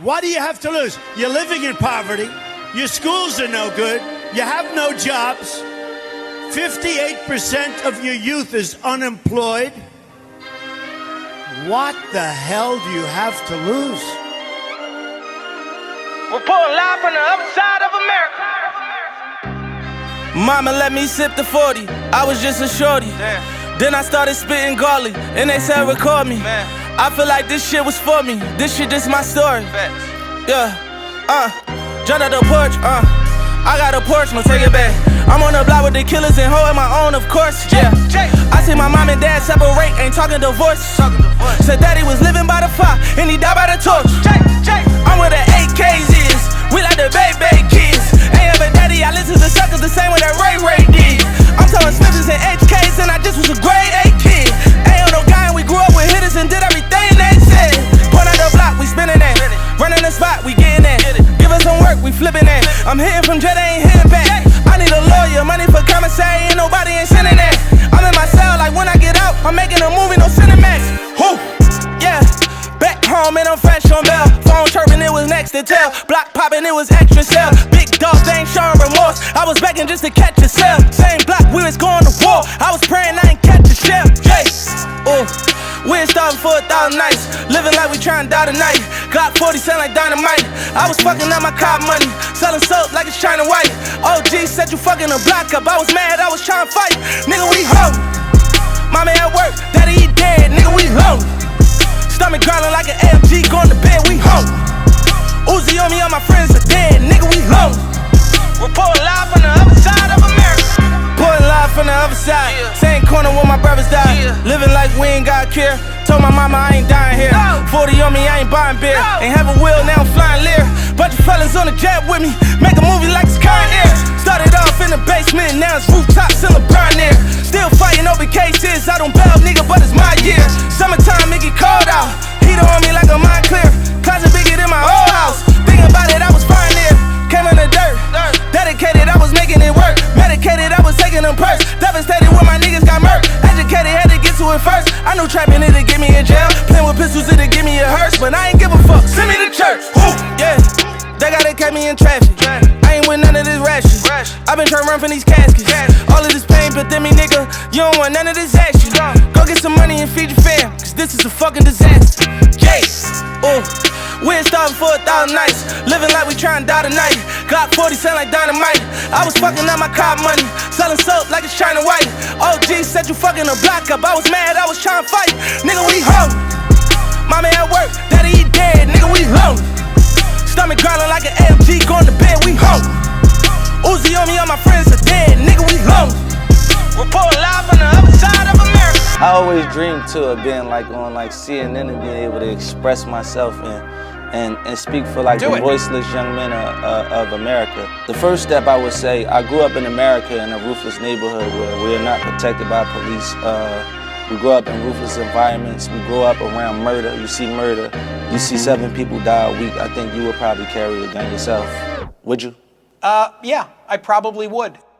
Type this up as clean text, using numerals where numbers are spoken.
What do you have to lose? You're living in poverty. Your schools are no good. You have no jobs. 58% of your youth is unemployed. What the hell do you have to lose? Reporting live from the other side of America. Mama let me sip the 40. I was just a shorty. Damn. Then I started spitting garlic, and they said record me. Man. I feel like this shit was for me. This shit just my story. Facts. Yeah. Jumped out the porch. I got a Porsche, no take it back. I'm on the block with the killers and holding my own, of course. Yeah. I see my mom and dad separate, ain't talking divorce. Said daddy was living by the fire and he died by the torch. I'm where the AKs is. We like the baby kids. Ain't ever daddy, I listen to suckers the same way that Ray did. I'm telling Smithers and HKs and I just was a grade A kid. Ain't on no guy and we grew up with hitters and did everything they said. Point out the block, we spinning that. Running the spot, we getting that. Give us some work, we flipping that. I'm hitting from jet, I ain't hitting back. I need a lawyer, money for commissary, ain't nobody ain't sending that. I'm in my cell, like when I get out, I'm making a movie, no Cinemax. Whoo, yeah. Back home and I'm fresh on bail. Phone chirping, it was next to tail. Block popping, it was extra cell. Big dog, they ain't showing remorse. I was begging just to catch a cell. Same block, we was going to war. I was praying I ain't catch a shell. Yeah, ooh. We ain't starving for 1,000 nights. Living like we trying to die tonight. Glock 40 sound like dynamite. I was fucking up my car money. Selling soap like it's China White. OG said you fucking a block up. I was mad, I was trying to fight. Nigga, we home. Mommy at work, daddy he dead. Nigga, we home. Stomach growling like an AMG, going to bed, we home. Uzi on me, all my friends are dead. Nigga, we home. Reporting live from the other side of America. Reporting live from the other side. Same corner where my brothers died. Living like we ain't got care. Told my mama I ain't dying here. 40 on me, I ain't buying beer. Ain't have a wheel, now I'm flying Lear. Bunch of fellas on the jet with me. Make a movie like it's current air. Started off in the basement, now it's rooftops in LeBron air. Still fighting over cases. I don't bail, nigga, but it's my year. Summertime, it get cold out. Heater on me like a mind clear. Closet bigger than my old house. Thinking about it, I was fine there. Came in the dirt. Dedicated, I was making it work. Medicated, I was taking them perks. Devastated when my niggas got murked. Educated, had to get to it first. I knew trapping it'd get me in jail. Playing with pistols, it'd give me a hearse. But I ain't give a fuck. Send me to church. Woo. Yeah. They gotta catch me in traffic. I ain't with none of this rashes. I been trying to run from these caskets. All of this pain, but then me, nigga, you don't want none of this action. Go get some money and feed your fam, cause this is a fucking disaster. Yeah. Ooh. We ain't starving for 1,000 nights. Living like we trying to die tonight. Glock 40 sound like dynamite. I was fucking up my car money. Selling soap like it's China White. OG said you fucking a block up. I was mad, I was trying to fight. Nigga, we home. Mommy at work, daddy he dead. Nigga, we home. Stomach growling like an AMG, going to bed, we home. Uzi on me, all my friends are dead. Nigga, we home. Reporting live from the other side of America. I always dreamed too of being like on like CNN and being able to express myself and speak for like the voiceless young men of America. The first step I would say, I grew up in America in a ruthless neighborhood where we are not protected by police. We grow up in ruthless environments. We grow up around murder. You see murder. You see 7 people die a week. I think you would probably carry a gun yourself. Would you? Yeah, I probably would.